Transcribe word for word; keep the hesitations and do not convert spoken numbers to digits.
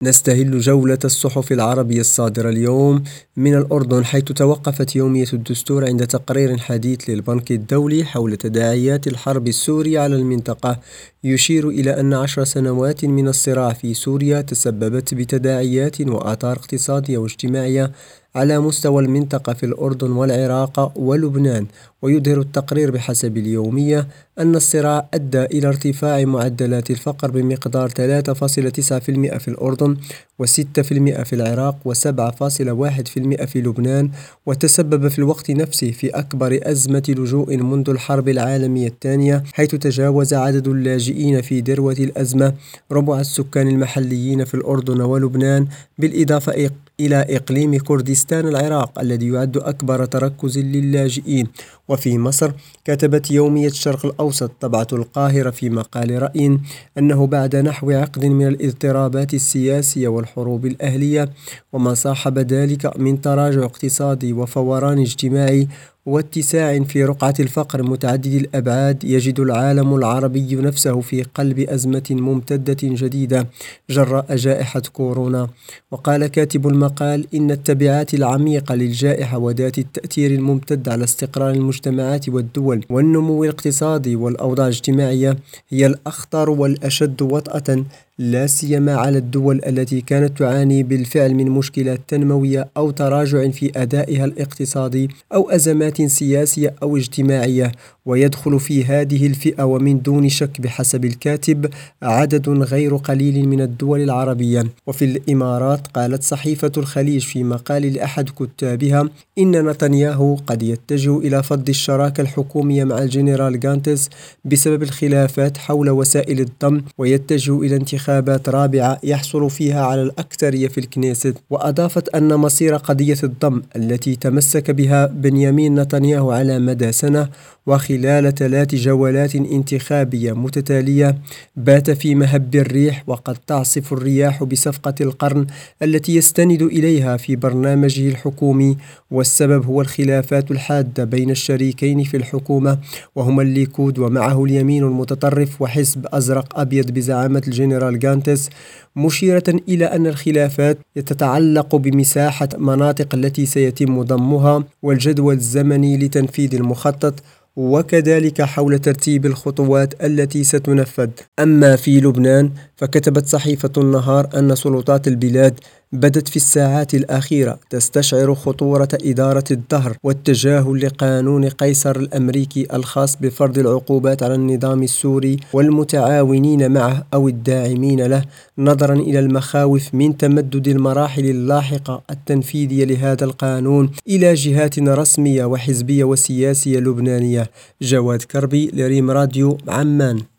نستهل جولة الصحف العربية الصادرة اليوم من الأردن، حيث توقفت يومية الدستور عند تقرير حديث للبنك الدولي حول تداعيات الحرب السورية على المنطقة، يشير إلى أن عشر سنوات من الصراع في سوريا تسببت بتداعيات وآثار اقتصادية واجتماعية على مستوى المنطقة في الأردن والعراق ولبنان. ويظهر التقرير بحسب اليومية أن الصراع أدى إلى ارتفاع معدلات الفقر بمقدار ثلاثة فاصلة تسعة بالمئة في الأردن وستة بالمئة في العراق وسبعة فاصلة واحد بالمئة في لبنان، وتسبب في الوقت نفسه في أكبر أزمة لجوء منذ الحرب العالمية الثانية، حيث تجاوز عدد اللاجئين في ذروة الأزمة ربع السكان المحليين في الأردن ولبنان، بالإضافة إلى إقليم كردستان العراق الذي يعد أكبر تركز للاجئين. وفي مصر كتبت يومية الشرق الأوسط طبعة القاهرة في مقال رأي أنه بعد نحو عقد من الاضطرابات السياسية والحروب الأهلية وما صاحب ذلك من تراجع اقتصادي وفوران اجتماعي واتساع في رقعة الفقر متعدد الأبعاد، يجد العالم العربي نفسه في قلب أزمة ممتدة جديدة جراء جائحة كورونا. وقال كاتب المقال إن التبعات العميقة للجائحة وذات التأثير الممتد على استقرار المجتمعات والدول والنمو الاقتصادي والأوضاع الاجتماعية هي الأخطر والأشد وطأة، لا سيما على الدول التي كانت تعاني بالفعل من مشكلات تنموية أو تراجع في أدائها الاقتصادي أو أزمات سياسية أو اجتماعية. ويدخل في هذه الفئة ومن دون شك بحسب الكاتب عدد غير قليل من الدول العربية. وفي الإمارات قالت صحيفة الخليج في مقال لأحد كتابها إن نتنياهو قد يتجه إلى فض الشراكة الحكومية مع الجنرال غانتس بسبب الخلافات حول وسائل الضم، ويتجه إلى انتخابات رابعة يحصل فيها على الأكثرية في الكنيست. وأضافت أن مصير قضية الضم التي تمسك بها بنيامين نتنياهو على مدى سنة وخلال ثلاث جولات انتخابية متتالية بات في مهب الريح، وقد تعصف الرياح بصفقة القرن التي يستند إليها في برنامجه الحكومي، والسبب هو الخلافات الحادة بين الشريكين في الحكومة وهما الليكود ومعه اليمين المتطرف وحزب أزرق أبيض بزعامة الجنرال غانتس، مشيرة إلى أن الخلافات تتعلق بمساحة مناطق التي سيتم ضمها والجدول الزمني لتنفيذ المخطط، وكذلك حول ترتيب الخطوات التي ستنفذ. أما في لبنان فكتبت صحيفة النهار أن سلطات البلاد بدت في الساعات الأخيرة تستشعر خطورة إدارة الدهر والتجاهل لقانون قيصر الأمريكي الخاص بفرض العقوبات على النظام السوري والمتعاونين معه أو الداعمين له، نظرا إلى المخاوف من تمدد المراحل اللاحقة التنفيذية لهذا القانون إلى جهات رسمية وحزبية وسياسية لبنانية. جواد كربي لريم راديو عمان.